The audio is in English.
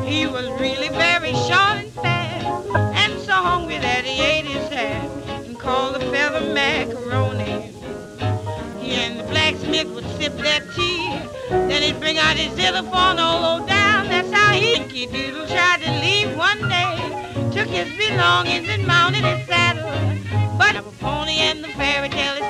He was really very short and fat, and so hungry that he ate his hat and called the feather macaroni. He and the blacksmith would sip their tea, then he'd bring out his xylophone all low down. That's how Yankee Doodle tried to leave one day, took his belongings and mounted his saddle. But a pony and the fairy tale is